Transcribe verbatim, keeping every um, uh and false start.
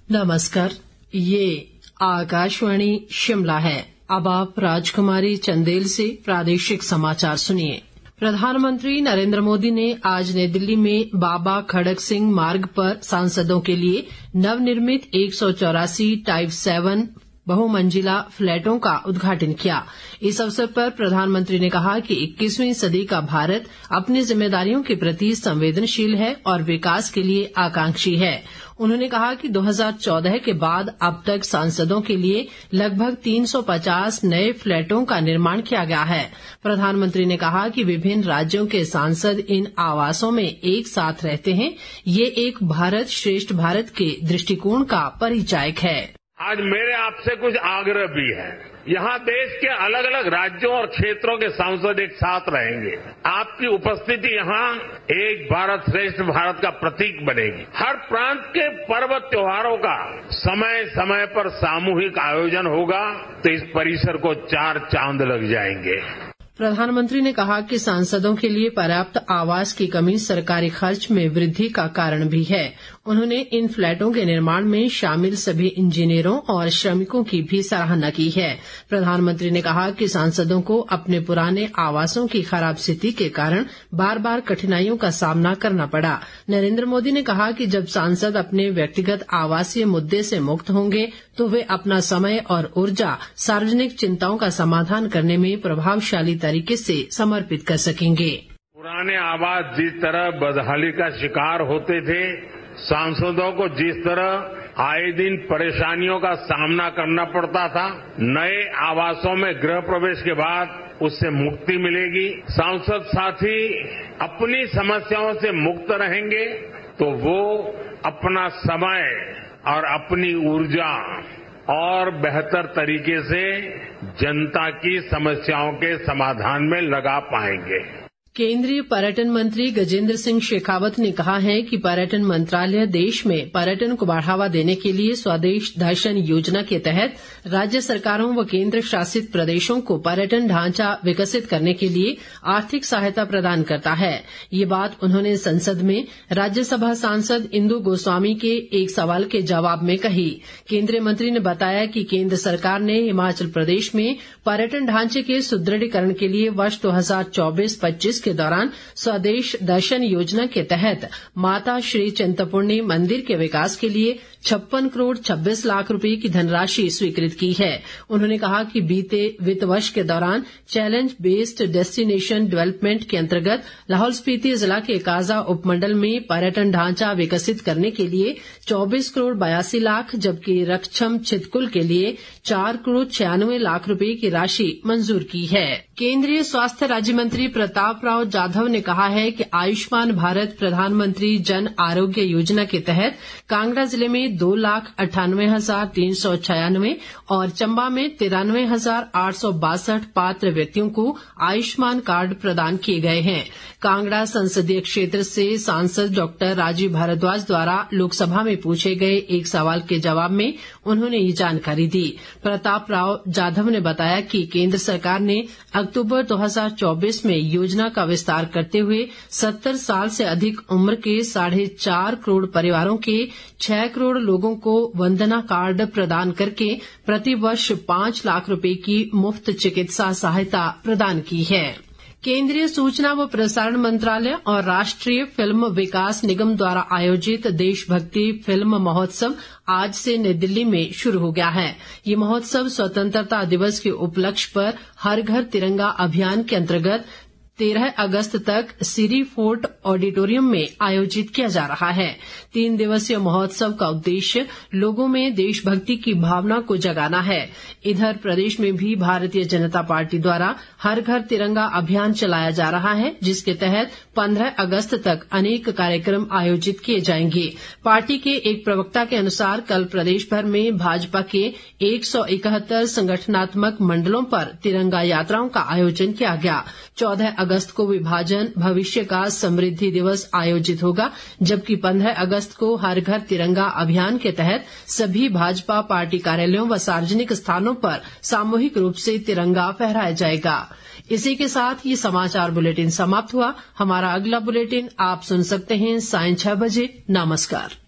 नमस्कार, ये आकाशवाणी शिमला है। अब आप राजकुमारी चंदेल से प्रादेशिक समाचार सुनिए। प्रधानमंत्री नरेंद्र मोदी ने आज नई दिल्ली में बाबा खड़क सिंह मार्ग पर सांसदों के लिए नवनिर्मित एक सौ चौरासी टाइप सेवन बहुमंजिला फ्लैटों का उद्घाटन किया। इस अवसर पर प्रधानमंत्री ने कहा कि इक्कीसवीं सदी का भारत अपनी जिम्मेदारियों के प्रति संवेदनशील है और विकास के लिए आकांक्षी है। उन्होंने कहा कि दो हज़ार चौदह के बाद अब तक सांसदों के लिए लगभग तीन सौ पचास नए फ्लैटों का निर्माण किया गया है। प्रधानमंत्री ने कहा कि विभिन्न राज्यों के सांसद इन आवासों में एक साथ रहते हैं। ये एक भारत श्रेष्ठ भारत के दृष्टिकोण का परिचायक है। आज मेरे आपसे कुछ आग्रह भी है। यहाँ देश के अलग अलग राज्यों और क्षेत्रों के सांसद एक साथ रहेंगे। आपकी उपस्थिति यहाँ एक भारत श्रेष्ठ भारत का प्रतीक बनेगी। हर प्रांत के पर्व त्योहारों का समय समय पर सामूहिक आयोजन होगा तो इस परिसर को चार चांद लग जाएंगे। प्रधानमंत्री ने कहा कि सांसदों के लिए पर्याप्त आवास की कमी सरकारी खर्च में वृद्धि का कारण भी है। उन्होंने इन फ्लैटों के निर्माण में शामिल सभी इंजीनियरों और श्रमिकों की भी सराहना की है। प्रधानमंत्री ने कहा कि सांसदों को अपने पुराने आवासों की खराब स्थिति के कारण बार बार कठिनाइयों का सामना करना पड़ा। नरेंद्र मोदी ने कहा कि जब सांसद अपने व्यक्तिगत आवासीय मुद्दे से मुक्त होंगे तो वे अपना समय और ऊर्जा सार्वजनिक चिंताओं का समाधान करने में प्रभावशाली तरीके से समर्पित कर सकेंगे। पुराने आवास जिस तरह बदहाली का शिकार होते थे, सांसदों को जिस तरह आए दिन परेशानियों का सामना करना पड़ता था, नए आवासों में गृह प्रवेश के बाद उससे मुक्ति मिलेगी। सांसद साथी अपनी समस्याओं से मुक्त रहेंगे तो वो अपना समय और अपनी ऊर्जा और बेहतर तरीके से जनता की समस्याओं के समाधान में लगा पाएंगे। केंद्रीय पर्यटन मंत्री गजेंद्र सिंह शेखावत ने कहा है कि पर्यटन मंत्रालय देश में पर्यटन को बढ़ावा देने के लिए स्वदेश दर्शन योजना के तहत राज्य सरकारों व केंद्र शासित प्रदेशों को पर्यटन ढांचा विकसित करने के लिए आर्थिक सहायता प्रदान करता है। ये बात उन्होंने संसद में राज्यसभा सांसद इंदु गोस्वामी के एक सवाल के जवाब में कही। केंद्रीय मंत्री ने बताया कि केंद्र सरकार ने हिमाचल प्रदेश में पर्यटन ढांचे के सुदृढ़ीकरण के लिए वर्ष दो हज़ार चौबीस पच्चीस के दौरान स्वदेश दर्शन योजना के तहत माता श्री चिंतपूर्णी मंदिर के विकास के लिए छप्पन करोड़ छब्बीस लाख रुपए की धनराशि स्वीकृत की है। उन्होंने कहा कि बीते वित्त वर्ष के दौरान चैलेंज बेस्ड डेस्टिनेशन डेवलपमेंट के अंतर्गत लाहौल स्पीति जिला के काजा उपमंडल में पर्यटन ढांचा विकसित करने के लिए चौबीस करोड़ बयासी लाख जबकि रक्षम छितकुल के लिए चार करोड़ छियानवे लाख रुपए की राशि मंजूर की है। केंद्रीय स्वास्थ्य राज्य मंत्री प्रताप राव जाधव ने कहा है कि आयुष्मान भारत प्रधानमंत्री जन आरोग्य योजना के तहत कांगड़ा जिले में दो लाख अट्ठानवे हजार तीन सौ छियानवे और चंबा में तिरानवे हजार आठ सौ बासठ पात्र व्यक्तियों को आयुष्मान कार्ड प्रदान किए गए हैं। कांगड़ा संसदीय क्षेत्र से सांसद डॉक्टर राजीव भारद्वाज द्वारा लोकसभा में पूछे गए एक सवाल के जवाब में उन्होंने ये जानकारी दी। प्रताप राव जाधव ने बताया कि केंद्र सरकार ने अक्टूबर दो हज़ार चौबीस में योजना का विस्तार करते हुए सत्तर साल से अधिक उम्र के साढ़े चार करोड़ परिवारों के छह करोड़ लोगों को वंदना कार्ड प्रदान करके प्रति वर्ष पांच लाख रुपए की मुफ्त चिकित्सा सहायता प्रदान की है। केंद्रीय सूचना व प्रसारण मंत्रालय और राष्ट्रीय फिल्म विकास निगम द्वारा आयोजित देशभक्ति फिल्म महोत्सव आज से नई दिल्ली में शुरू हो गया है। ये महोत्सव स्वतंत्रता दिवस के उपलक्ष्य पर हर घर तिरंगा अभियान के अंतर्गत तेरह अगस्त तक सिरी फोर्ट ऑडिटोरियम में आयोजित किया जा रहा है। तीन दिवसीय महोत्सव का उद्देश्य लोगों में देशभक्ति की भावना को जगाना है। इधर प्रदेश में भी भारतीय जनता पार्टी द्वारा हर घर तिरंगा अभियान चलाया जा रहा है, जिसके तहत पंद्रह अगस्त तक अनेक कार्यक्रम आयोजित किए जाएंगे। पार्टी के एक प्रवक्ता के अनुसार कल प्रदेश भर में भाजपा के एक सौ इकहत्तर संगठनात्मक मंडलों पर तिरंगा यात्राओं का आयोजन किया गया। चौदह अगस्त को विभाजन भविष्य का समृद्धि दिवस आयोजित होगा, जबकि पंद्रह अगस्त को हर घर तिरंगा अभियान के तहत सभी भाजपा पार्टी कार्यालयों व सार्वजनिक स्थानों पर सामूहिक रूप से तिरंगा फहराया जाएगा। इसी के साथ ये समाचार बुलेटिन समाप्त हुआ। हमारा अगला बुलेटिन आप सुन सकते हैं सायं छह बजे। नमस्कार।